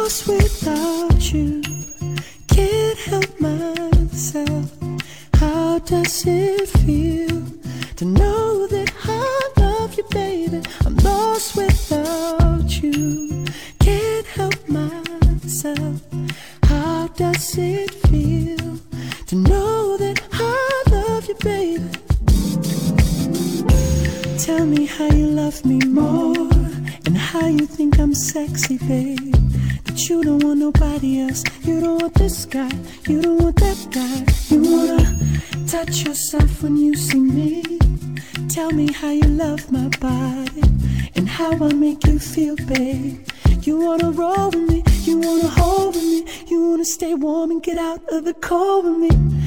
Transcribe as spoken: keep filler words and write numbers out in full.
lost without you. Can't help myself. How does it feel to know that I love you, baby? I'm lost without you. Can't help myself. How does it feel to know that I love you, baby? Tell me how you love me more, and how you think I'm sexy, babe. That you don't want nobody else. You don't want this guy, you don't want that guy. You wanna touch yourself when you see me. Tell me how you love my body, and how I make you feel, babe. You wanna roll with me, you wanna hold with me, you wanna stay warm and get out of the cold with me.